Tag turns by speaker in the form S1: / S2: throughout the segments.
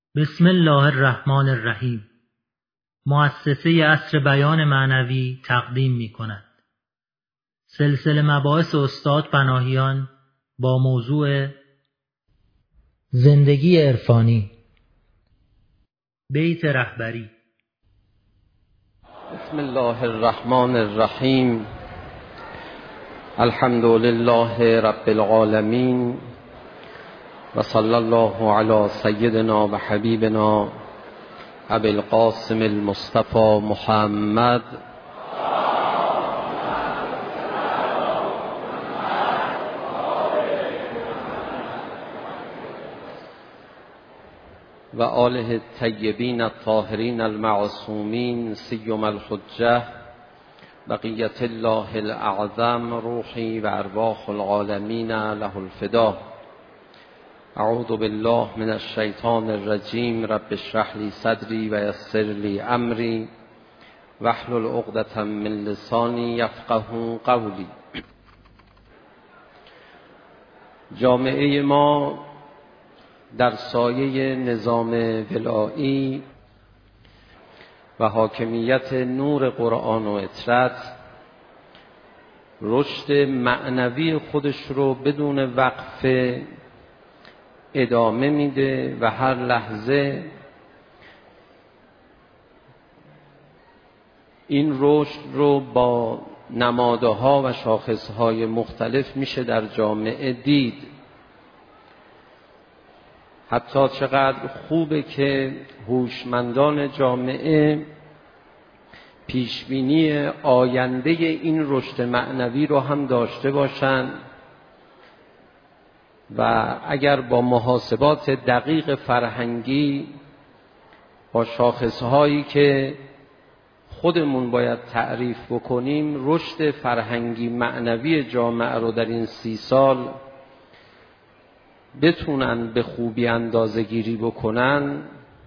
S1: بسم الله الرحمن الرحیم. مؤسسه عصر بیان معنوی تقدیم می کند سلسله مباحث استاد پناهیان با موضوع زندگی عرفانی. بیت رهبری.
S2: بسم الله الرحمن الرحیم. الحمد لله رب العالمین و صلی الله علی سیدنا و حبیبنا ابی القاسم المصطفى محمد و آله الطیبین الطاهرین المعصومین سیما الحجة بقیة الله الاعظم روحی و ارواح العالمین له الفدا. اعوذ بالله من الشیطان الرجیم. رب اشرح لی صدری و یسر لی امری واحلل عقدة من لسانی یفقهوا قولی. جامعه ما در سایه نظام ولایی و حاکمیت نور قرآن و اطرت رشد معنوی خودش رو بدون وقفه ادامه میده و هر لحظه این رشد رو با نمادها و شاخصهای مختلف میشه در جامعه دید. حتی چقدر خوبه که هوشمندان جامعه پیشبینی آینده این رشد معنوی رو هم داشته باشند و اگر با محاسبات دقیق فرهنگی با شاخصهایی که خودمون باید تعریف بکنیم رشد فرهنگی معنوی جامعه رو در این 30 سال بتونن به خوبی اندازه‌گیری بکنن،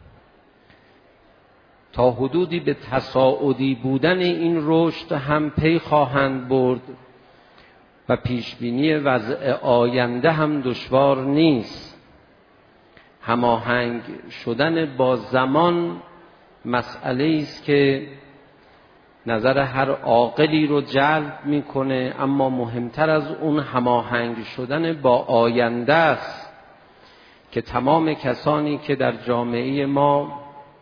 S2: تا حدودی به تصاعدی بودن این رشد هم پی خواهند برد و پیشبینی وضع آینده هم دشوار نیست. هماهنگ شدن با زمان مسئله است که نظر هر عاقلی رو جلب میکنه، اما مهمتر از اون هماهنگ شدن با آینده است که تمام کسانی که در جامعه ما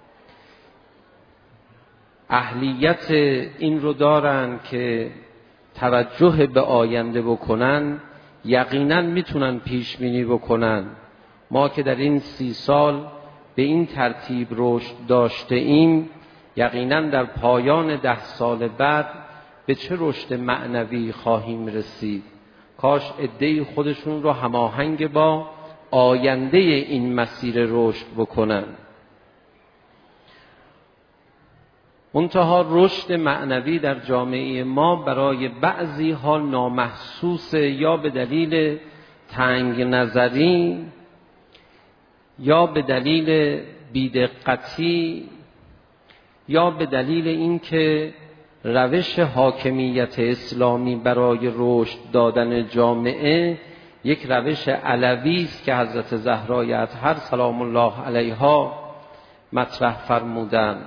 S2: اهلیت این رو دارن که توجه به آینده بکنن یقیناً میتونن پیش بینی بکنن. ما که در این 30 سال به این ترتیب رشد داشته ایم، یقیناً در پایان 10 سال بعد به چه رشد معنوی خواهیم رسید. کاش عده‌ای خودشون رو هماهنگ با آینده این مسیر رشد بکنن. منتها رشد معنوی در جامعه ما برای بعضی ها نامحسوس، یا به دلیل تنگ نظری یا به دلیل بی‌دقتی یا به دلیل اینکه روش حاکمیت اسلامی برای رشد دادن جامعه یک روش علوی است که حضرت زهرای اطهر سلام الله علیها مطرح فرمودند.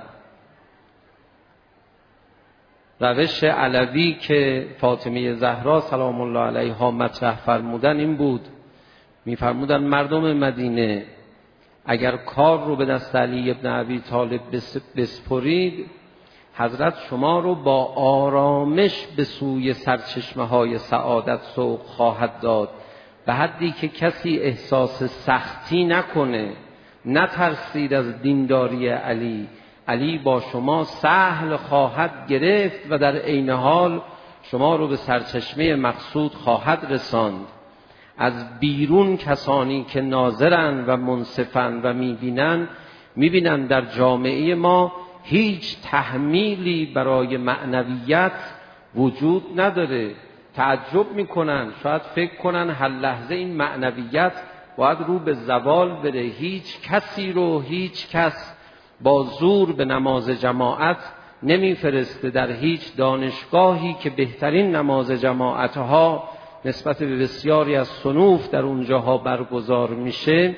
S2: روش علوی که فاطمه زهرا سلام الله علیها مطرح فرمودن این بود، می‌فرمودن مردم مدینه اگر کار رو به دست علی ابن ابی طالب بسپرید، حضرت شما رو با آرامش به سوی سرچشمه‌های سعادت سوق خواهد داد، به حدی که کسی احساس سختی نکنه. نترسید از دینداری علی با شما سهل خواهد گرفت و در عین حال شما رو به سرچشمه مقصود خواهد رساند. از بیرون کسانی که ناظرن و منصفن و میبینن در جامعه ما هیچ تحمیلی برای معنویت وجود نداره. تعجب میکنن، شاید فکر کنن هر لحظه این معنویت باید رو به زوال بره. هیچ کس با زور به نماز جماعت نمیفرسته. در هیچ دانشگاهی که بهترین نماز جماعتها نسبت به بسیاری از صنوف در اونجاها برگزار میشه،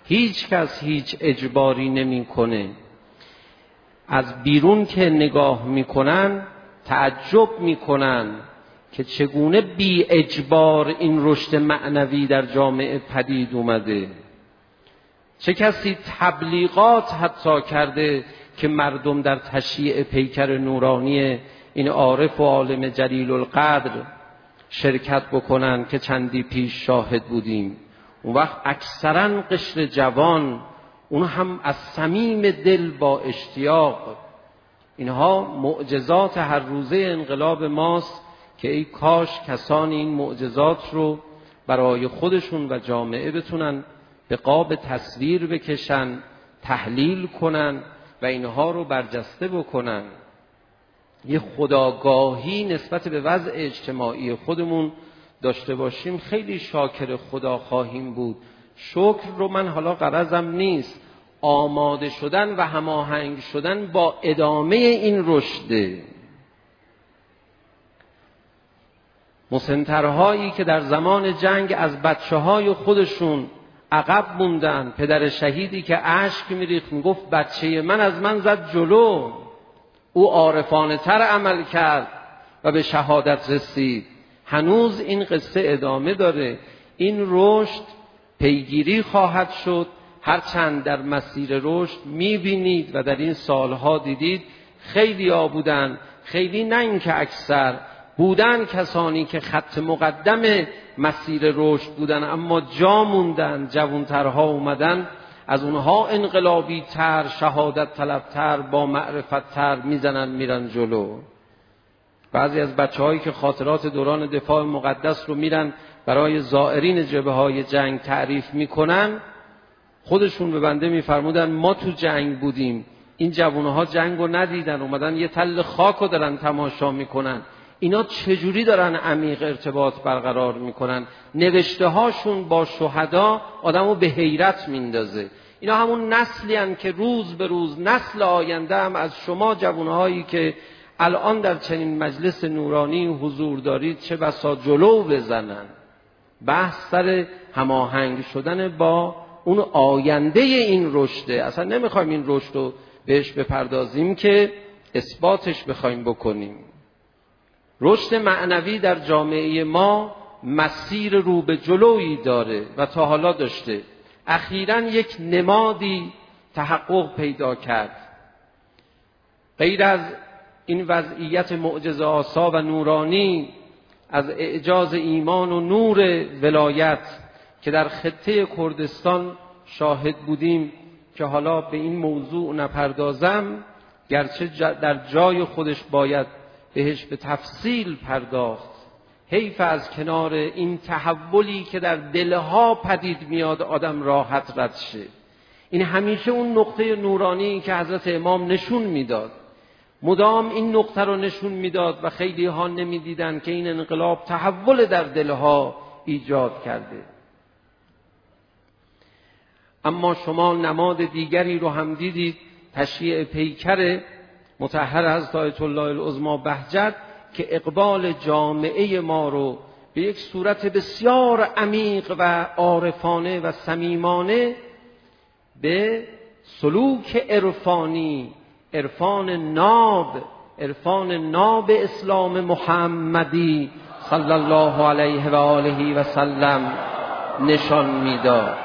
S2: هیچ کس هیچ اجباری نمیکنه. از بیرون که نگاه میکنن تعجب میکنن که چگونه بی اجبار این رشد معنوی در جامعه پدید اومده. چه کسی تبلیغات حتی کرده که مردم در تشییع پیکر نورانی این عارف و عالم جلیل القدر شرکت بکنن که چندی پیش شاهد بودیم. اون وقت اکثرا قشر جوان، اون هم از صمیم دل با اشتیاق، اینها معجزات هر روزه انقلاب ماست که ای کاش کسانی این معجزات رو برای خودشون و جامعه بتونن به قاب تصویر بکشن، تحلیل کنن و اینها رو برجسته بکنن. یه خودآگاهی نسبت به وضع اجتماعی خودمون داشته باشیم، خیلی شاکر خدا خواهیم بود. شکر رو من حالا غرضم نیست، آماده شدن و هماهنگ شدن با ادامه این رشد. مسنترهایی که در زمان جنگ از بچه‌های خودشون عقب موندن، پدر شهیدی که اشک می‌ریخت میگفت بچه من از من زد جلو، او عارفانه تر عمل کرد و به شهادت رسید. هنوز این قصه ادامه داره. این رشد پیگیری خواهد شد. هرچند در مسیر رشد می‌بینید و در این سالها دیدید خیلی ها بودن، خیلی نه اینکه اکثر بودن، کسانی که خط مقدم مسیر رشد بودن اما جا موندن، جوانترها اومدن، از اونها انقلابی تر، شهادت طلبتر، با معرفت تر میزنن میرن جلو. بعضی از بچه‌هایی که خاطرات دوران دفاع مقدس رو میرن برای زائرین جبهه‌های جنگ تعریف میکنن، خودشون به بنده میفرمودن ما تو جنگ بودیم، این جوانها جنگ رو ندیدن، اومدن یه تل خاک رو دارن تماشا میکنن. اینا چجوری دارن عمیق ارتباط برقرار میکنن؟ نوشته هاشون با شهدا آدمو به حیرت میندازه. اینا همون نسلی هن که روز به روز نسل آینده هم از شما جوانهایی که الان در چنین مجلس نورانی حضور دارید چه بسا جلو بزنن. بحث سر هماهنگ شدن با اون آینده این رشده. اصلا نمیخوایم این رشد رو بهش بپردازیم که اثباتش بخوایم بکنیم. رشد معنوی در جامعه ما مسیر رو به جلویی داره و تا حالا داشته. اخیراً یک نمادی تحقق پیدا کرد. غیر از این وضعیت معجزه آسا و نورانی، از اعجاز ایمان و نور ولایت که در خطه کردستان شاهد بودیم که حالا به این موضوع نپردازم، گرچه در جای خودش باید بهش به تفصیل پرداخت. حیف از کنار این تحولی که در دلها پدید میاد آدم راحت رد شه. این همیشه اون نقطه نورانی که حضرت امام نشون میداد، مدام این نقطه رو نشون میداد و خیلی ها نمیدیدن که این انقلاب تحول در دلها ایجاد کرده. اما شما نماد دیگری رو هم دیدید، تشییع پیکر مطهر حضرت آیت الله العظمی بهجت که اقبال جامعه ما رو به یک صورت بسیار عمیق و عارفانه و صمیمانه به سلوک عرفانی، عرفان ناب اسلام محمدی صلی الله علیه و آله و سلم نشان میداد.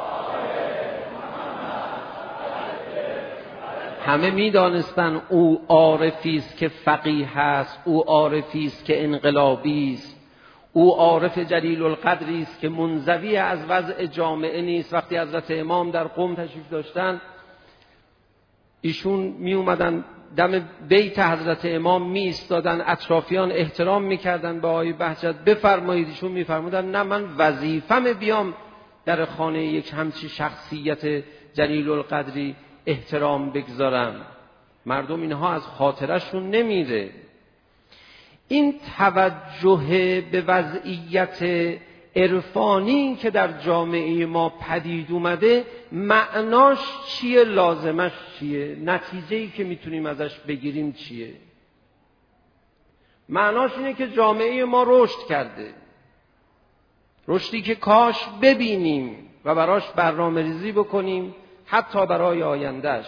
S2: همه میدانستن او عارفی است که فقیه است، او عارفی است که انقلابی است، او عارف جلیل القدری است که منزوی از وضع جامعه نیست. وقتی حضرت امام در قم تشریف داشتن، ایشون می اومدن دم بیت حضرت امام می ایستادن، اطرافیان احترام میکردن به آقای بهجت، بفرمایید. ایشون میفرمودن نه، من وظیفم بیام در خانه یک همچی شخصیت جلیل القدری احترام بگذارم. مردم اینها از خاطرشون نمیره. این توجه به وضعیت عرفانی که در جامعه ما پدید اومده، معناش چیه؟ لازمش چیه؟ نتیجه‌ای که میتونیم ازش بگیریم چیه؟ معناش اینه که جامعه ما رشد کرده، رشدی که کاش ببینیم. و براش برنامه ریزی بکنیم، حتی برای آیندهش.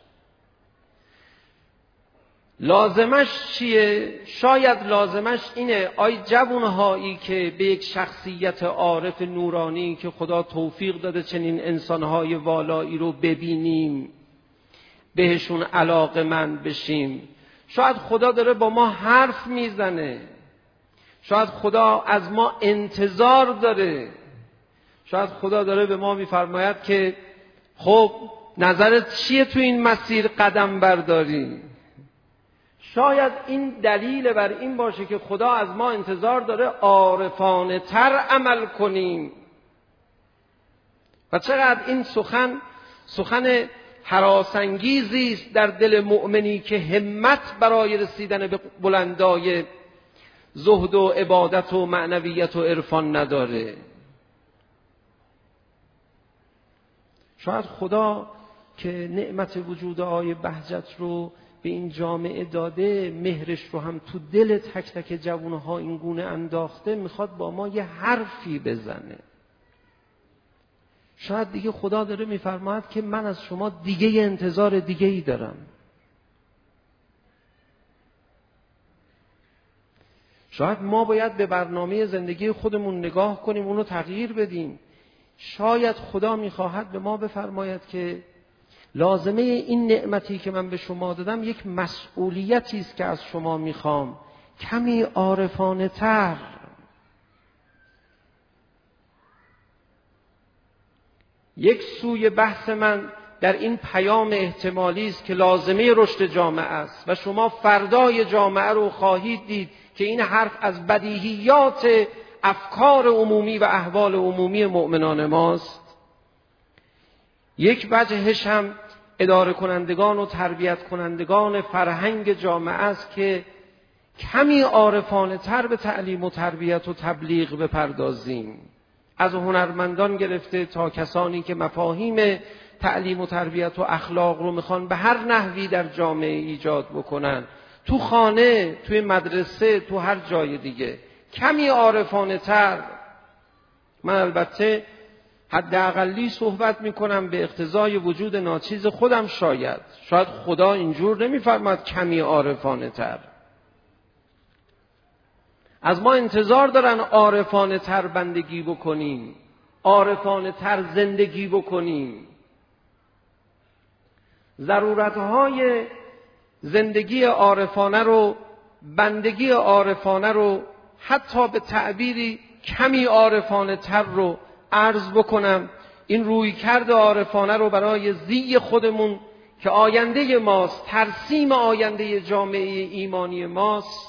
S2: لازمش چیه؟ شاید لازمش اینه آی جوانهایی که به یک شخصیت عارف نورانی که خدا توفیق داده چنین انسانهای والایی رو ببینیم، بهشون علاقه‌مند بشیم. شاید خدا داره با ما حرف میزنه، شاید خدا از ما انتظار داره، شاید خدا داره به ما میفرماید که خب نظرت چیه تو این مسیر قدم برداری. شاید این دلیل بر این باشه که خدا از ما انتظار داره عارفانه تر عمل کنیم. و چقدر این سخن هراسانگیزی است در دل مؤمنی که همت برای رسیدن به بلندای زهد و عبادت و معنویت و عرفان نداره. شاید خدا که نعمت وجود آی بهجت رو به این جامعه داده، مهرش رو هم تو دل تک تک جوانها این گونه انداخته، میخواد با ما یه حرفی بزنه. شاید دیگه خدا داره میفرماید که من از شما دیگه انتظار دیگه ای دارم. شاید ما باید به برنامه زندگی خودمون نگاه کنیم، اونو تغییر بدیم. شاید خدا میخواهد به ما بفرماید که لازمه این نعمتی که من به شما دادم یک مسئولیتی است که از شما میخوام، کمی عارفانه تر. یک سوی بحث من در این پیام احتمالی است که لازمه رشد جامعه است و شما فردای جامعه رو خواهید دید که این حرف از بدیهیات افکار عمومی و احوال عمومی مؤمنان ماست. یک وجهش هم اداره کنندگان و تربیت کنندگان فرهنگ جامعه است که کمی عارفانه تر به تعلیم و تربیت و تبلیغ بپردازیم، از هنرمندان گرفته تا کسانی که مفاهیم تعلیم و تربیت و اخلاق رو میخوان به هر نحوی در جامعه ایجاد بکنن، تو خانه، توی مدرسه، تو هر جای دیگه کمی عارفانه تر. من البته حداقلی صحبت میکنم به اقتضای وجود ناچیز خودم. شاید خدا اینجور نمیفرماد کمی عارفانه تر. از ما انتظار دارن عارفانه تر بندگی بکنیم، عارفانه تر زندگی بکنیم. ضرورتهای زندگی عارفانه رو، بندگی عارفانه رو، حتی به تعبیری کمی عارفانه تر رو عرض بکنم. این رویکرد عارفانه رو برای زی خودمون که آینده ماست، ترسیم آینده جامعه ایمانی ماست،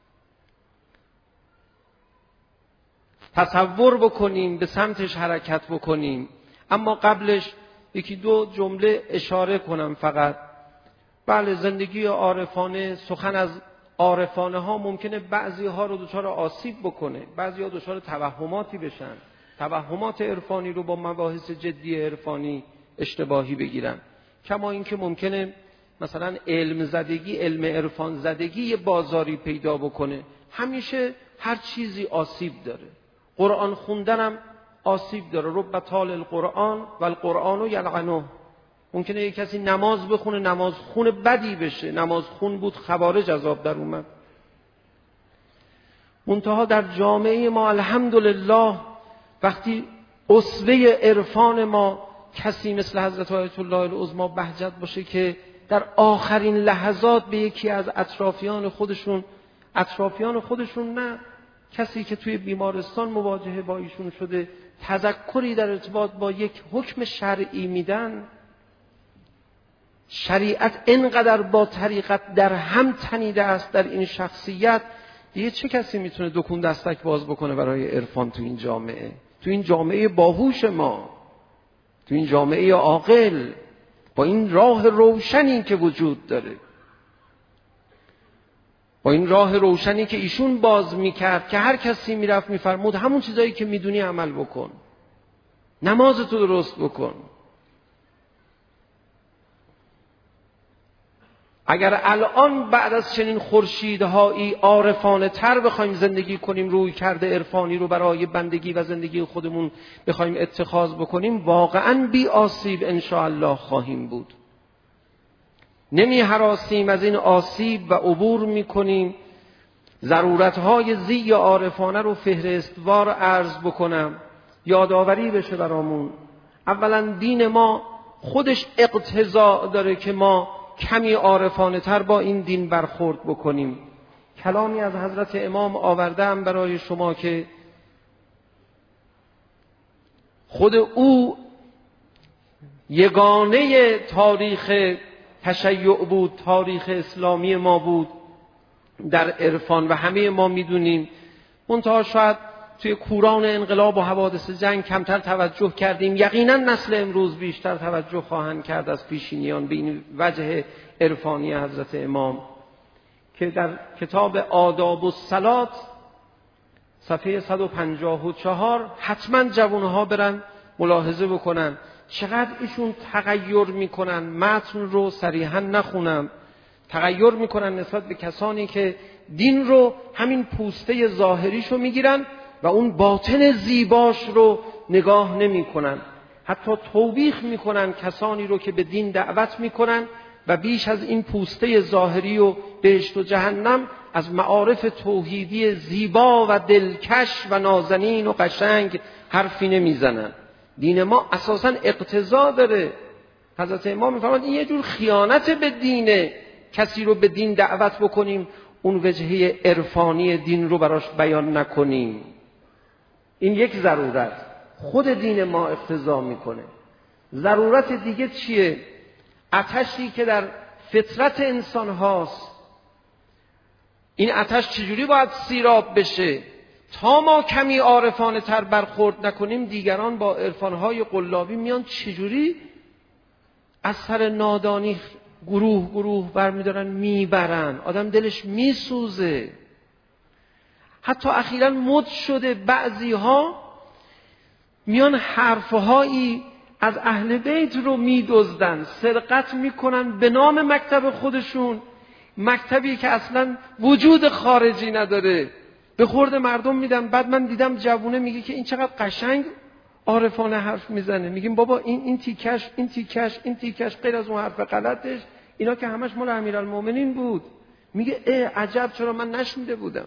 S2: تصور بکنیم، به سمتش حرکت بکنیم. اما قبلش یکی دو جمله اشاره کنم فقط. بله، زندگی عارفانه، سخن از عارفانه ها ممکنه بعضی ها رو دچار آسیب بکنه، بعضی ها دچار توهماتی بشن، توهمات عرفانی رو با مباحث جدی عرفانی اشتباهی بگیرن. کما اینکه ممکنه مثلا علم زدگی، علم عرفان زدگی یه بازاری پیدا بکنه. همیشه هر چیزی آسیب داره. قرآن خوندنم آسیب داره. رب طال القرآن و القرآن یلعنه. ممکنه یک کسی نماز بخونه، نماز خون بدی بشه. نماز خون بود، خوارج عذاب در اومد. منتها در جامعه ما الحمدلله وقتی اسوه عرفان ما کسی مثل حضرت آیت الله العظما بهجت باشه که در آخرین لحظات به یکی از اطرافیان خودشون نه، کسی که توی بیمارستان مواجهه با ایشون شده، تذکری در ارتباط با یک حکم شرعی میدن. شریعت اینقدر با طریقت در هم تنیده است در این شخصیت، دیگه چه کسی میتونه دکون دستک باز بکنه برای عرفان تو این جامعه، تو این جامعه باهوش ما، تو این جامعه عاقل، با این راه روشنی که وجود داره، با این راه روشنی که ایشون باز میکرد که هر کسی میرفت میفرمود همون چیزایی که میدونی عمل بکن، نمازتو درست بکن. اگر الان بعد از چنین خورشیدهایی عارفانه تر بخوایم زندگی کنیم، روی کرده عرفانی رو برای بندگی و زندگی خودمون بخوایم اتخاذ بکنیم، واقعاً بی آسیب انشاءالله خواهیم بود. نمی هراسیم از این آسیب و عبور می کنیم. ضرورتهای زی عارفانه رو فهرستوار عرض بکنم، یادآوری بشه برامون. اولا دین ما خودش اقتضا داره که ما کمی عارفانه تر با این دین برخورد بکنیم. کلامی از حضرت امام آوردم برای شما که خود او یگانه تاریخ تشیع بود، تاریخ اسلامی ما بود در عرفان و همه ما میدونیم. منتها شاید توی کوران انقلاب و حوادث جنگ کمتر توجه کردیم. یقینا نسل امروز بیشتر توجه خواهند کرد از پیشینیان به این وجه عرفانی حضرت امام که در کتاب آداب الصلات صفحه 154 حتما جوانها برن ملاحظه بکنن چقدر ایشون تغییر میکنن. متن رو صریحا نخونم، تغییر میکنن نسبت به کسانی که دین رو همین پوسته ظاهریشو میگیرن و اون باطن زیباش رو نگاه نمیکنن. حتی توبیخ میکنن کسانی رو که به دین دعوت میکنن و بیش از این پوسته ظاهری و بهشت و جهنم از معارف توحیدی زیبا و دلکش و نازنین و قشنگ حرفی نمیزنن. دین ما اساساً اقتضا داره. حضرت امام میفرماد این یه جور خیانت به دینه، کسی رو به دین دعوت بکنیم اون وجهه عرفانی دین رو براش بیان نکنیم. این یک ضرورت خود دین ما اقتضا میکنه. ضرورت دیگه چیه؟ آتشی که در فطرت انسان هاست. این آتش چجوری باید سیراب بشه؟ تا ما کمی عارفانه تر برخورد نکنیم دیگران با عرفانهای قلابی میان چجوری از سر نادانی گروه برمیدارن میبرن. آدم دلش میسوزه. حتی اخیراً مد شده بعضی ها میان حرفهایی از اهل بیت رو میدزدن، سرقت میکنن به نام مکتب خودشون، مکتبی که اصلا وجود خارجی نداره، به خورد مردم میدن. بعد من دیدم جوونه میگه که این چقدر قشنگ عارفانه حرف میزنه. میگیم بابا این تیکش غیر از اون حرف غلطش اینا که همش مال امیرالمومنین بود. میگه عجب چرا من نشنیده بودم.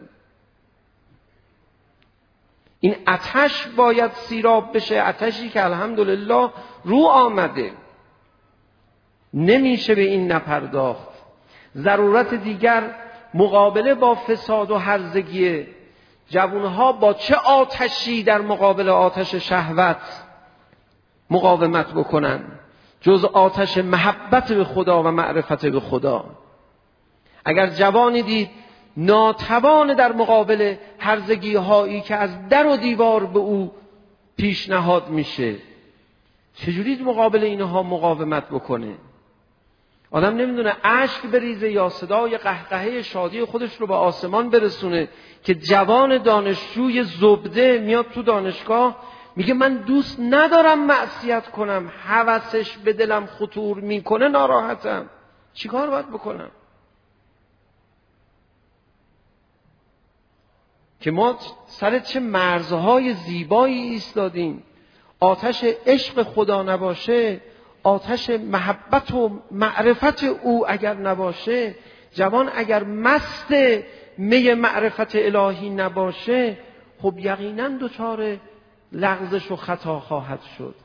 S2: این آتش باید سیراب بشه، آتشی که الحمدلله رو آمده، نمیشه به این نپرداخت. ضرورت دیگر مقابله با فساد و هرزگی. جوانها با چه آتشی در مقابل آتش شهوت مقاومت بکنن جز آتش محبت به خدا و معرفت به خدا؟ اگر جوانی دید ناتوان در مقابل هرزگی هایی که از در و دیوار به او پیشنهاد میشه، چجوری مقابل اینها مقاومت بکنه؟ آدم نمیدونه اشک بریزه یا صدای قهقهه شادی خودش رو به آسمان برسونه که جوان دانشجوی زبده میاد تو دانشگاه میگه من دوست ندارم معصیت کنم، هوسش به دلم خطور میکنه، ناراحتم، چیکار باید بکنم؟ که ما سر چه مرزهای زیبایی ایستادیم. آتش عشق خدا نباشه، آتش محبت و معرفت او اگر نباشه، جوان اگر مست می معرفت الهی نباشه، خب یقینا دچار لغزش و خطا خواهد شد.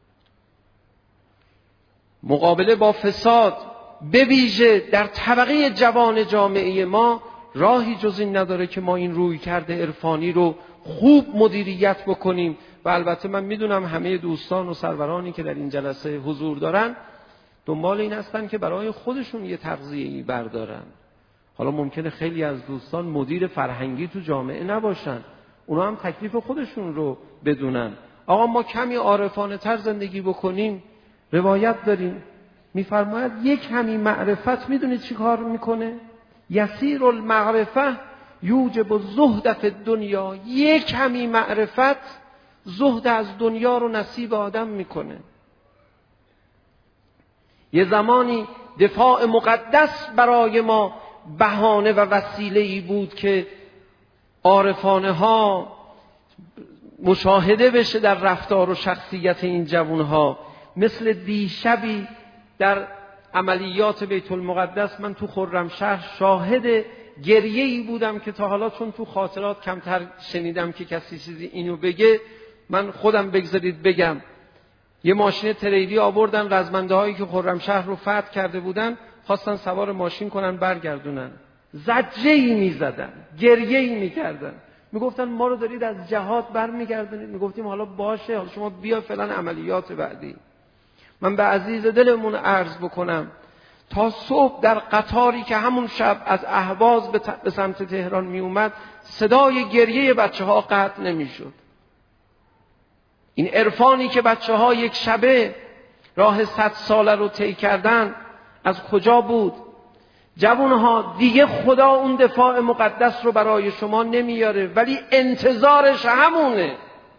S2: مقابله با فساد به ویژه در طبقه جوان جامعه ما راهی جز این نداره که ما این روی کرده عرفانی رو خوب مدیریت بکنیم. و البته من میدونم همه دوستان و سرورانی که در این جلسه حضور دارن دنبال این هستن که برای خودشون یه تغذیه‌ای بردارن. حالا ممکنه خیلی از دوستان مدیر فرهنگی تو جامعه نباشن، اونا هم تکلیف خودشون رو بدونن. آقا ما کمی عارفانه تر زندگی بکنیم. روایت داریم میفرماید یک کمی معرفت میدونید چی کار میکنه؟ یسیر المعرفه یوجب الزهد فی الدنیا. یک کمی معرفت زهد از دنیا رو نصیب آدم میکنه. یه زمانی دفاع مقدس برای ما بهانه و وسیله‌ای بود که عارفانه ها مشاهده بشه در رفتار و شخصیت این جوانها. مثل دیشبی در عملیات بیت المقدس من تو خرمشهر شاهد گریه‌ای بودم که تا حالا چون تو خاطرات کمتر شنیدم که کسی چیزی اینو بگه، من خودم بگذارید بگم. یه ماشین تریلی آوردن، رزمنده هایی که خرمشهر رو فتح کرده بودن خواستن سوار ماشین کنن برگردونن، زجه‌ای می‌زدن، گریه‌ای می‌کردن، میگفتن ما رو دارید از جهاد برمیگردونید. میگفتیم حالا باشه، حالا شما بیا فلان عملیات بعدی. من به عزیز دلمون عرض بکنم تا صبح در قطاری که همون شب از اهواز به سمت تهران می اومد صدای گریه بچه ها قطع نمی شد. این عرفانی که بچه ها یک شبه راه 100 ساله رو طی کردن از کجا بود؟ جوانها دیگه خدا اون دفاع مقدس رو برای شما نمیاره، ولی انتظارش همونه،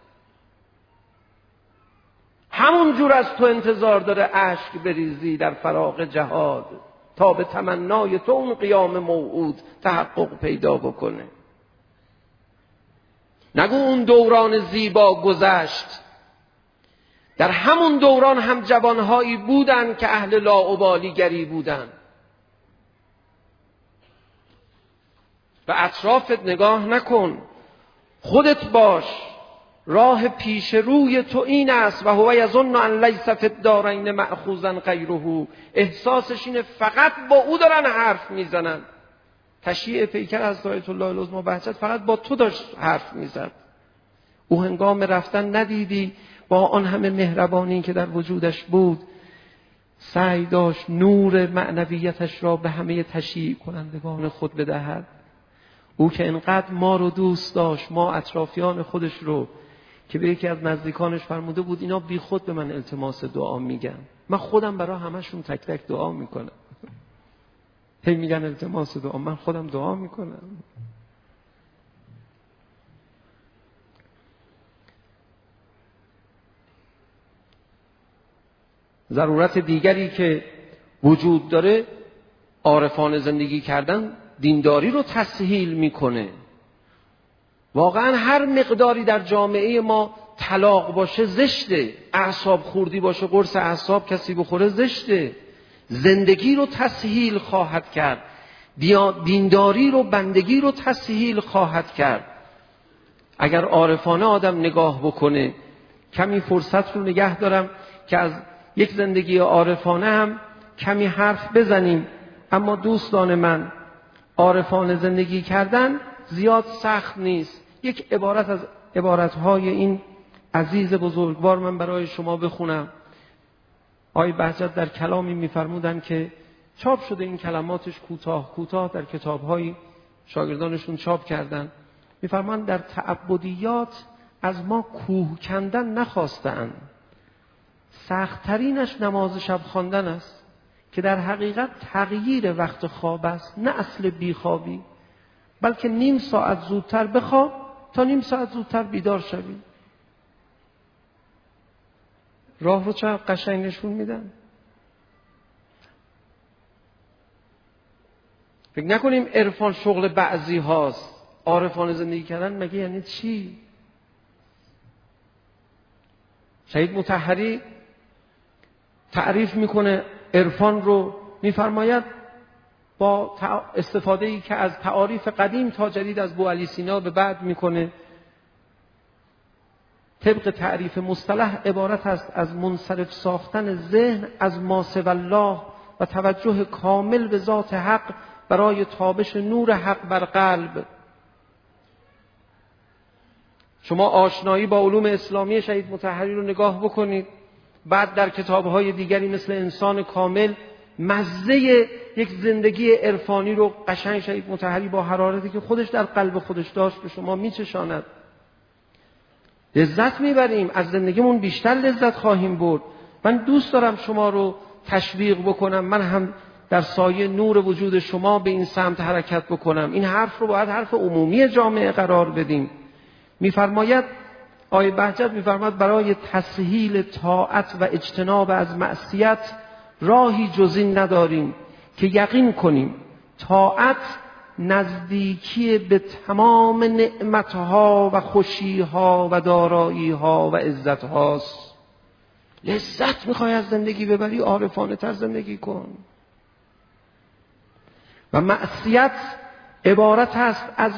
S2: همون جور از تو انتظار داره اشک بریزی در فراق جهاد تا به تمنای تو اون قیام موعود تحقق پیدا بکنه. نگو اون دوران زیبا گذشت، در همون دوران هم جوانهایی بودن که اهل لاابالیگری بودن. و اطرافت نگاه نکن، خودت باش. راه پیش روی تو این است و هو یظن ان لیس فی الدارین مأخوذا غیره. احساسش اینه فقط با او دارن حرف میزنن. تشییع پیکر از آیت الله العظمی بهجت فقط با تو داشت حرف میزد. او هنگام رفتن ندیدی با آن همه مهربانی که در وجودش بود سعی داشت نور معنویتش را به همه تشییع کنندگان خود بدهد. او که انقدر ما رو دوست داشت، ما اطرافیان خودش رو، که به یکی از نزدیکانش فرموده بود اینا بی خود به من التماس دعا میگن، من خودم برای همشون تک تک دعا میکنم. هی میگن التماس دعا، من خودم دعا میکنم. ضرورت دیگری که وجود داره عارفانه زندگی کردن دینداری رو تسهیل میکنه. واقعا هر مقداری در جامعه ما طلاق باشه زشته، اعصاب خوردی باشه قرص اعصاب کسی بخوره زشته. زندگی رو تسهیل خواهد کرد، دینداری رو، بندگی رو تسهیل خواهد کرد. اگر عارفانه آدم نگاه بکنه. کمی فرصت رو نگه دارم که از یک زندگی عارفانه هم کمی حرف بزنیم. اما دوستان من، عارفانه زندگی کردن زیاد سخت نیست. یک عبارت از عبارتهای این عزیز بزرگوار من برای شما بخونم. آقای بهجت در کلامی می‌فرمودند که چاپ شده این کلماتش کوتاه کوتاه در کتاب‌های شاگردانشون چاپ کردن. می‌فرمایند در تعبدیات از ما کوه کندن نخواستند. سخت‌ترینش نماز شب خواندن است که در حقیقت تغییر وقت خواب است، نه اصل بیخوابی، بلکه نیم ساعت زودتر بخواب تا نیم ساعت زودتر بیدار شوی. راه رو چقدر قشنگ نشون میدن. فکر نکنیم عرفان شغل بعضی هاست. عارفانه زندگی کردن مگه یعنی چی؟ شهید مطهری تعریف میکنه عرفان رو، میفرماید با استفاده‌ای که از تعاریف قدیم تا جدید از بوعلی سینا به بعد میکنه. طبق تعریف مصطلح عبارت است از منصرف ساختن ذهن از ما سوی الله و توجه کامل به ذات حق برای تابش نور حق بر قلب. شما آشنایی با علوم اسلامی شهید مطهری رو نگاه بکنید، بعد در کتاب‌های دیگری مثل انسان کامل مزه یک زندگی عرفانی رو قشنگ شهید مطهری با حرارتی که خودش در قلب خودش داشت به شما میچشاند. لذت میبریم، از زندگیمون بیشتر لذت خواهیم برد. من دوست دارم شما رو تشویق بکنم، من هم در سایه نور وجود شما به این سمت حرکت بکنم. این حرف رو باید حرف عمومی جامعه قرار بدیم. میفرماید آقای بهجت میفرماید برای تسهیل طاعت و اجتناب از معصیت راهی جز این نداریم که یقین کنیم طاعت نزدیکی به تمام نعمتها و خوشیها و داراییها و عزتهاست. لذت میخوای از زندگی ببری، عارفانه تر زندگی کن. و معصیت عبارت است از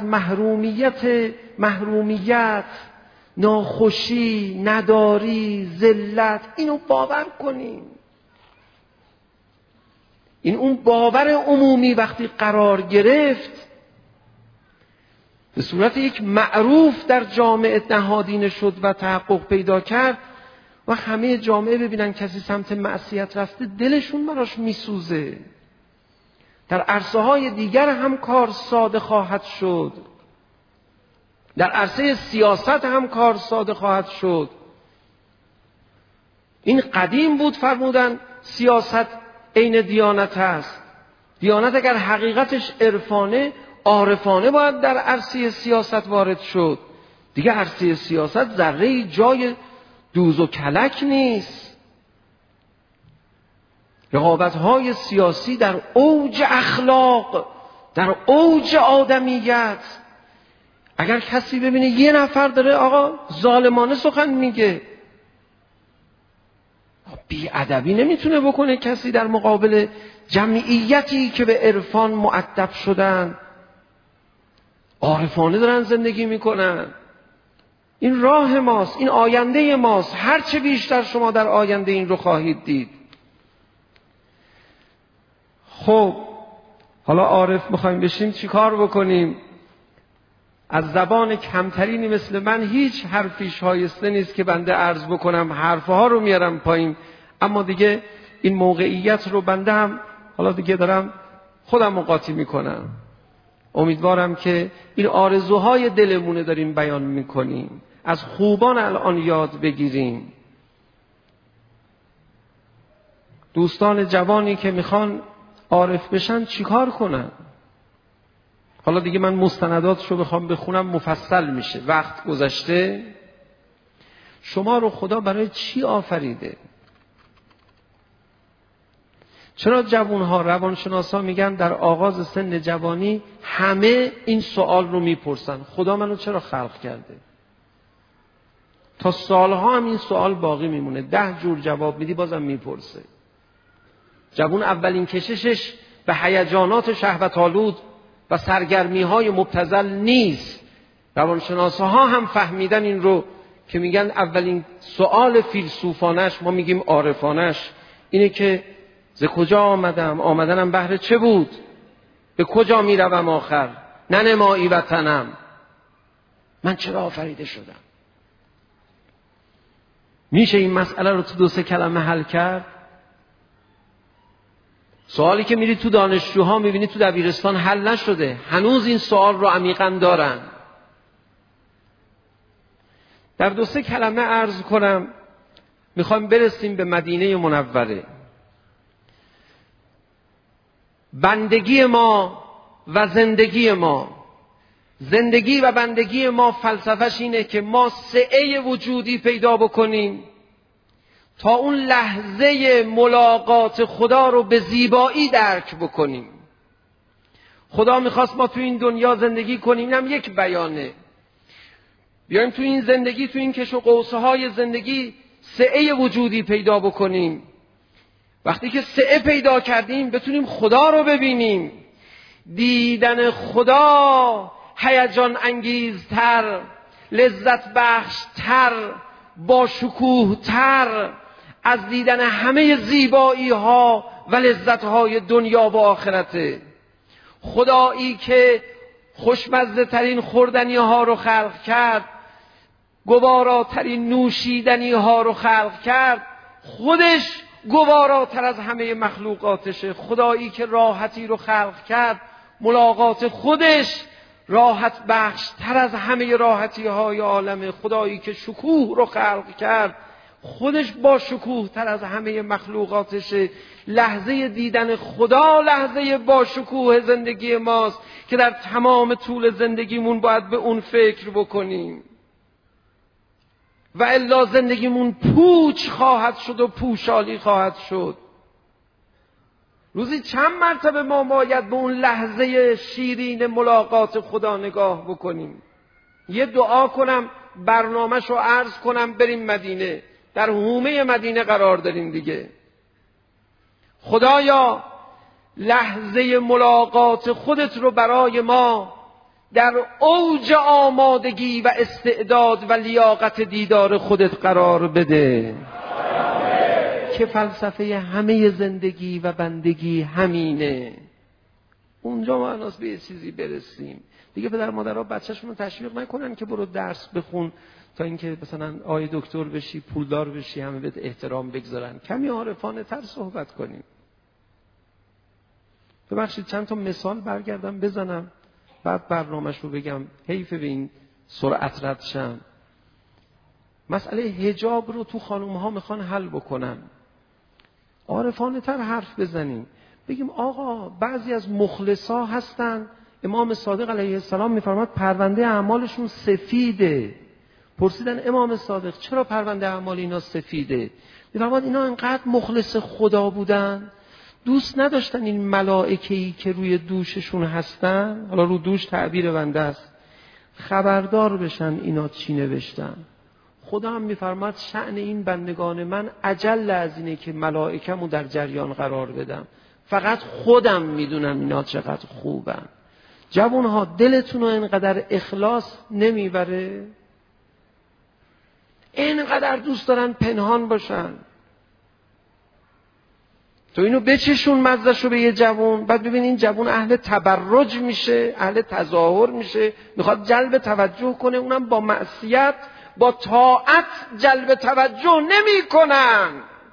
S2: محرومیت، ناخوشی، نداری، ذلت. اینو باور کنیم. این اون باور عمومی وقتی قرار گرفت به صورت یک معروف در جامعه نهادینه شد و تحقق پیدا کرد و همه جامعه ببینن کسی سمت معصیت رفته دلشون براش میسوزه. در عرصه های دیگر هم کار ساده خواهد شد، در عرصه سیاست هم کار ساده خواهد شد. این قدیم بود فرمودن سیاست عین دیانت است. دیانت اگر حقیقتش عرفانه عارفانه باید در عرصه سیاست وارد شد. دیگه عرصه سیاست ذره جای دوز و کلک نیست. رقابت‌های سیاسی در اوج اخلاق، در اوج آدمیت. اگر کسی ببینه یه نفر داره آقا ظالمانه سخن میگه، بی‌ادبی نمیتونه بکنه کسی در مقابل جمعیتی که به عرفان مؤدب شدن، عارفانه دارن زندگی میکنن. این راه ماست، این آینده ماست. هرچه بیشتر شما در آینده این رو خواهید دید. خب حالا عارف میخوایم بشیم چی کار بکنیم؟ از زبان کمترینی مثل من هیچ حرفی شایسته نیست که بنده عرض بکنم، حرفها رو میارم پایین. اما دیگه این موقعیت رو بنده هم حالا دیگه دارم خودم قاطی میکنم. امیدوارم که این آرزوهای دلمونه داریم بیان میکنیم، از خوبان الان یاد بگیریم. دوستان جوانی که میخوان عارف بشن چیکار کنن؟ حالا دیگه من مستنداتشو بخوام بخونم مفصل میشه، وقت گذشته. شما رو خدا برای چی آفریده؟ چرا جوانها، روانشناسا میگن در آغاز سن جوانی همه این سوال رو میپرسن: خدا منو چرا خلق کرده؟ تا سالها هم این سوال باقی میمونه. 10 جور جواب میدی بازم میپرسه. جوان اولین کششش به هیجانات شهوت‌آلود و سرگرمی‌های مبتذل نیست. روانشناساها هم فهمیدن این رو که میگن اولین سوال فیلسوفانش، ما میگیم عارفانش، اینه که ز کجا آمدم؟ آمدنم بهر چه بود؟ به کجا میروم آخر؟ ننمایی وطنم، من چرا آفریده شدم؟ میشه این مسئله رو تو 2-3 کلمه حل کرد؟ سوالی که میری تو دانشجوها میبینی تو دبیرستان حل نشده، هنوز این سوال رو عمیقاً دارن. در 2-3 کلمه عرض کنم، میخوایم برسیم به مدینه منوره. بندگی ما و زندگی ما، زندگی و بندگی ما فلسفهش اینه که ما سعه وجودی پیدا بکنیم تا اون لحظه ملاقات خدا رو به زیبایی درک بکنیم. خدا میخواست ما تو این دنیا زندگی کنیم، اینم یک بیانه. بیایم تو این زندگی، تو این کش و قوسه های زندگی سعه وجودی پیدا بکنیم. وقتی که سعه پیدا کردیم بتونیم خدا رو ببینیم. دیدن خدا هیجان انگیزتر، لذت بخشتر، با شکوه تر از دیدن همه زیبایی ها و لذت های دنیا و آخرته. خدایی که خوشمزه ترین خوردنی ها رو خلق کرد، گواراترین نوشیدنی ها رو خلق کرد، خودش گواراتر از همه مخلوقاتشه. خدایی که راحتی رو خلق کرد، ملاقات خودش راحت بخش تر از همه راحتی های عالمه. خدایی که شکوه رو خلق کرد، خودش با شکوه تر از همه مخلوقاتشه. لحظه دیدن خدا لحظه با شکوه زندگی ماست که در تمام طول زندگیمون باید به اون فکر بکنیم، و الا زندگیمون پوچ خواهد شد و پوشالی خواهد شد. روزی چند مرتبه ما باید به اون لحظه شیرین ملاقات خدا نگاه بکنیم؟ یه دعا کنم، برنامه‌شو عرض کنم، بریم مدینه. در حومه مدینه قرار داریم دیگه. خدایا لحظه ملاقات خودت رو برای ما در اوج آمادگی و استعداد و لیاقت دیدار خودت قرار بده که فلسفه همه زندگی و بندگی همینه. اونجا ما الان به یه چیزی برسیم دیگه. پدر مادرها بچه‌شون رو تشویق نکنن که برو درس بخون تا اینکه مثلا آی دکتر بشی، پولدار بشی، همه بهت احترام بگذارن. کمی عارفانه تر صحبت کنیم. ببخشید چند تا مثال برگردم بزنم بعد برنامه‌ش رو بگم، حیف به این سرعت رد شم. مسئله حجاب رو تو خانوم‌ها میخوان حل بکنن. عارفانه تر حرف بزنیم، بگیم آقا بعضی از مخلصا هستن، امام صادق علیه السلام میفرماد پرونده اعمالشون سفیده. پرسیدن امام صادق چرا پرونده اعمال اینا سفیده؟ میفرماد اینا انقدر مخلص خدا بودن، دوست نداشتن این ملائکه‌ای که روی دوششون هستن، حالا رو دوش تعبیر بنده است، خبردار بشن اینا چی نوشتن. خدا هم میفرماد شأن این بندگان من اجل از اینه که ملائکه‌مو در جریان قرار بدم، فقط خودم میدونم اینا چقدر خوبن. جوانها دلتون رو اینقدر اخلاص نمیبره؟ اینقدر دوست دارن پنهان باشن؟ تو اینو بچشون مزدشو به یه جوان، بعد ببین این جوان اهل تبرج میشه، اهل تظاهر میشه، میخواد جلب توجه کنه، اونم با معصیت، با طاعت جلب توجه نمی کنن.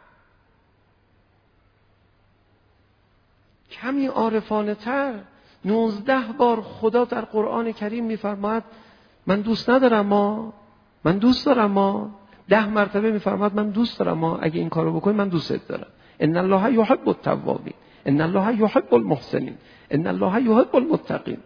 S2: کمی عارفانه تر. 19 بار خدا در قرآن کریم میفرماید من دوست ندارم من دوست دارم 10 مرتبه میفرماید من دوست دارم اگه این کارو بکنی من دوستت دارم. ان الله یحب التوابین، ان الله یحب المحسنین، ان الله یحب المتقین.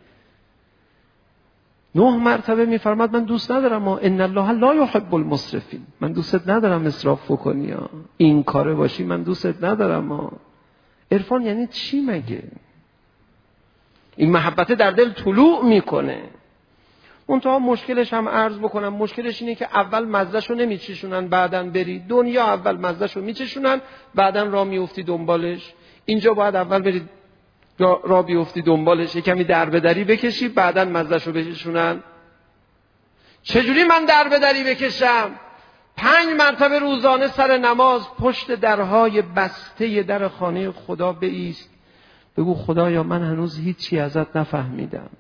S2: 9 مرتبه میفرماد من دوست ندارم ان الله لا یحب المسرفین، من دوستت ندارم اسراف بکنی، این کاره باشی من دوستت ندارم. عرفان یعنی چی مگه؟ این محبت در دل طلوع میکنه. اون تا مشکلش هم عرض بکنم، مشکلش اینه که اول مزدشو نمیچشونن بعدن بری دنیا، اول مزدشو میچشونن بعدن راه میافتی دنبالش. اینجا باید اول برید راه بیافتی دنبالش، کمی دربدری بکشی بعدن مزدشو بچشونن. چجوری من دربدری بکشم؟ 5 مرتبه روزانه سر نماز پشت درهای بسته در خانه خدا بایست، بگو خدایا من هنوز هیچی ازت نفهمیدم.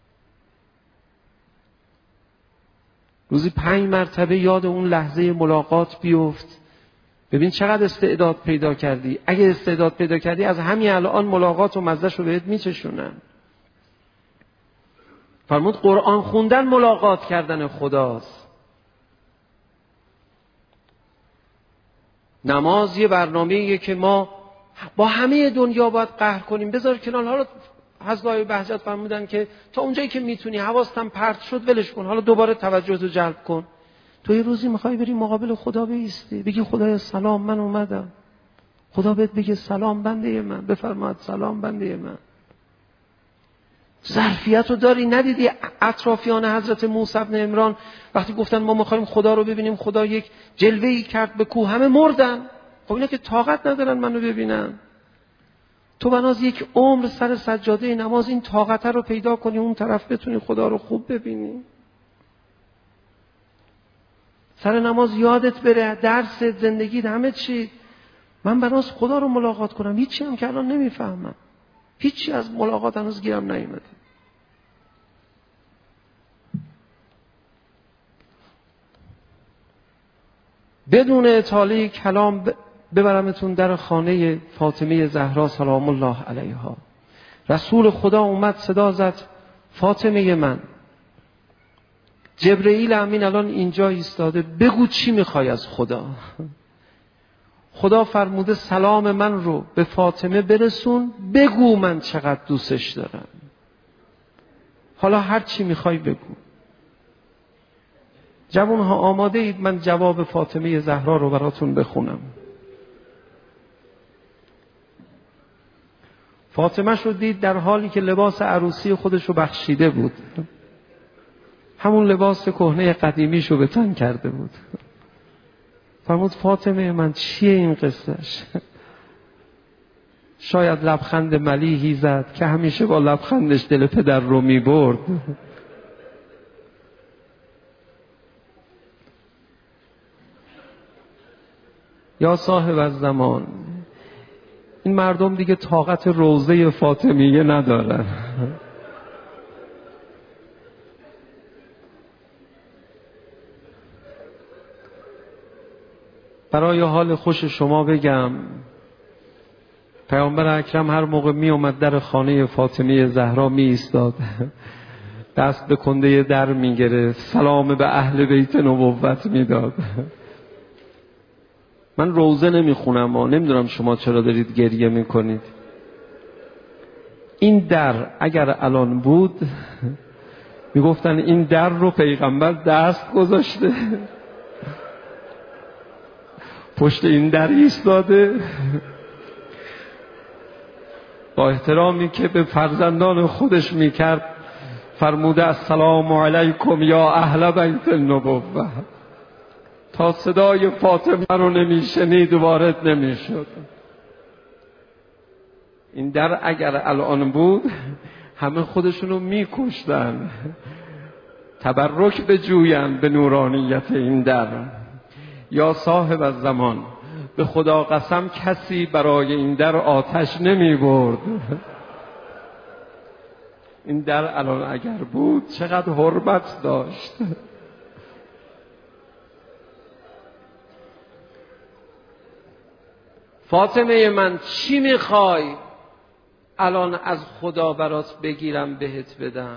S2: روزی 5 مرتبه یاد اون لحظه ملاقات بیفت، ببین چقدر استعداد پیدا کردی. اگه استعداد پیدا کردی از همین الان ملاقات و مزدش رو بهت میچشونن. فرمود قرآن خوندن ملاقات کردن خداست. نماز یه برنامه‌ایه که ما با همه دنیا باید قهر کنیم. بذار کنار، حالا حضرت آقای بهجت فرمودن که تا اونجایی که میتونی حواستم پرت شد ولش کن، حالا دوباره توجهتو جلب کن. تو یه روزی میخوای بری مقابل خدا بایستی، بگی خدایا سلام من اومدم. خدا بهت بگه سلام بنده من، بفرماد سلام بنده من. ظرفیتو داری؟ ندیدی اطرافیان حضرت موسی بن عمران وقتی گفتن ما میخوایم خدا رو ببینیم، خدا یک جلوه‌ای کرد به کوه، همه مردن. خب اینا که طاقت ندارن منو ببینن. تو بناز یک عمر سر سجاده نماز این طاقت رو پیدا کنی، اون طرف بتونی خدا رو خوب ببینی. سر نماز یادت بره درس زندگیت همه چی. من بناز خدا رو ملاقات کنم، هیچی هم که الان نمیفهمم، هیچی از ملاقات هنوز گیرم نیومده. بدون اطاله کلام ببرمتون در خانه فاطمه زهرا سلام الله علیها. رسول خدا اومد صدا زد فاطمه من. جبرئیل امین الان اینجا ایستاده، بگو چی میخوای از خدا. خدا فرموده سلام من رو به فاطمه برسون، بگو من چقدر دوستش دارم. حالا هر چی میخوای بگو. جوانها آماده اید من جواب فاطمه زهرا رو براتون بخونم. فاطمه شو دید در حالی که لباس عروسی خودش رو بخشیده بود، همون لباس کهنه قدیمیشو به تن کرده بود. فرمود فاطمه من چیه این قصهش؟ شاید لبخند ملیحی زد که همیشه با لبخندش دل پدر رو می برد. یا صاحب الزمان، این مردم دیگه طاقت روضه فاطمیه ندارن. برای حال خوش شما بگم پیامبر اکرم هر موقع می اومد در خانه فاطمه زهرا می ایستاد، دست به کنده در می گرفت، سلام به اهل بیت نبوت می داد. من روزه نمی خونم و نمیدونم شما چرا دارید گریه می کنید. این در اگر الان بود می گفتن این در رو پیغمبر دست گذاشته، پشت این در ایستاده، با احترامی که به فرزندان خودش میکرد فرموده السلام علیکم یا اهل بیت النبوه. تا صدای فاطمه رو نمیشنید وارد نمیشد. این در اگر الان بود همه خودشونو میکشتن، تبرک بجوین به نورانیت این در. یا صاحب الزمان، به خدا قسم کسی برای این در آتش نمی برد. این در الان اگر بود چقدر حرمت داشت. فاطمه من چی میخوای الان از خدا برات بگیرم بهت بدم؟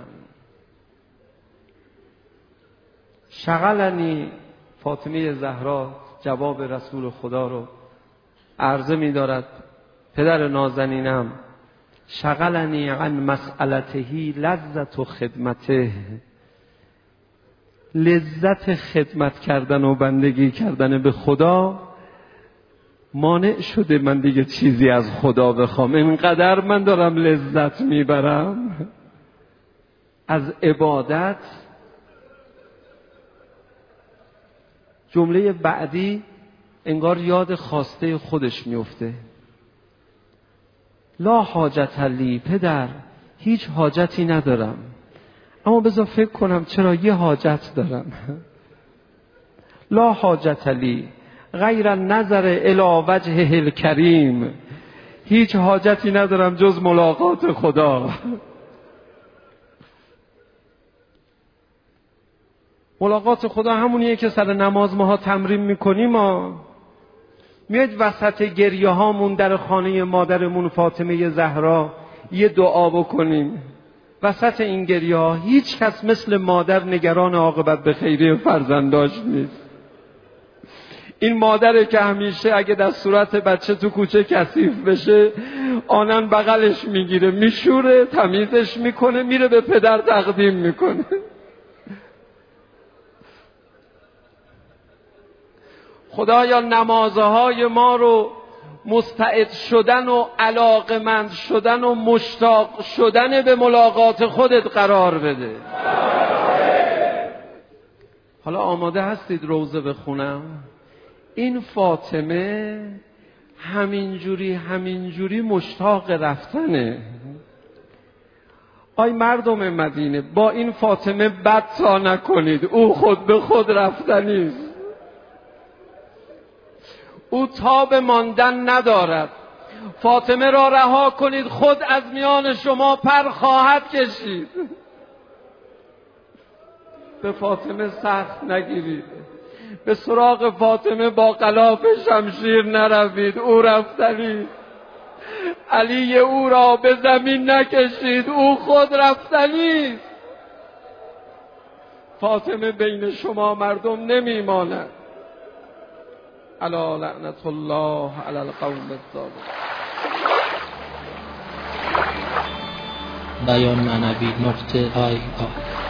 S2: شغلنی، فاطمه زهرا جواب رسول خدا رو عرضه می دارد پدر نازنینم، شغلنی عن مسئلتهی لذت و خدمته، لذت خدمت کردن و بندگی کردن به خدا مانع شده من دیگه چیزی از خدا بخوام. اینقدر من دارم لذت میبرم از عبادت. جمله بعدی انگار یاد خواسته خودش میفته. لا حاجت لی، پدر هیچ حاجتی ندارم، اما بذار فکر کنم چرا یه حاجت دارم. لا حاجت لی غیر نظر الی وجهه الکریم، هیچ حاجتی ندارم جز ملاقات خدا. ملاقات خدا همونیه که سر نماز ماها تمرین میکنیم. ما میاد وسط گریه هامون در خانه مادرمون فاطمه زهرا یه دعا بکنیم. وسط این گریه ها هیچ کس مثل مادر نگران عاقبت به خیری فرزنداش نیست. این مادره که همیشه اگه در صورت بچه تو کوچه کثیف بشه آنن بغلش میگیره، میشوره، تمیزش میکنه، میره به پدر تقدیم میکنه. خدایا نمازهای ما رو مستعد شدن و علاقمند شدن و مشتاق شدن به ملاقات خودت قرار بده. حالا آماده هستید روزه بخونم؟ این فاطمه همینجوری مشتاق رفتنه. آی مردم مدینه، با این فاطمه بد تا نکنید، او خود به خود رفتنیست. او تاب ماندن ندارد. فاطمه را رها کنید، خود از میان شما پر خواهد کشید. به فاطمه سخت نگیرید، به سراغ فاطمه با غلاف شمشیر نروید، او رفتنی. علی او را به زمین نکشید، او خود رفتنی. فاطمه بین شما مردم نمیماند. الا لعنت الله علی القوم الظالمین.
S1: بیان معنوی .ir